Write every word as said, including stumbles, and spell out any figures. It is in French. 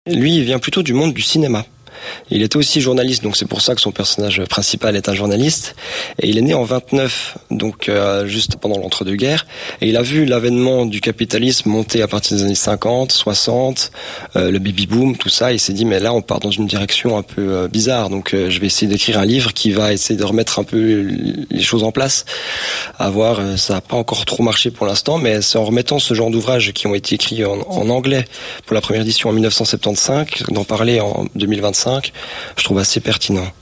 Lui, il vient plutôt du monde du cinéma. Il était aussi journaliste, donc c'est pour ça que son personnage principal est un journaliste. Et il est né en vingt-neuf, donc euh, juste pendant l'entre-deux-guerres. Et il a vu l'avènement du capitalisme monter à partir des années cinquante, soixante, euh, le baby-boom, tout ça. Et il s'est dit, mais là, on part dans une direction un peu euh, bizarre. Donc euh, je vais essayer d'écrire un livre qui va essayer de remettre un peu les choses en place. À voir, euh, ça n'a pas encore trop marché pour l'instant, mais c'est en remettant ce genre d'ouvrages qui ont été écrits en, en anglais pour la première édition en mille neuf cent soixante-quinze, d'en parler en deux mille vingt-cinq, je trouve assez pertinent.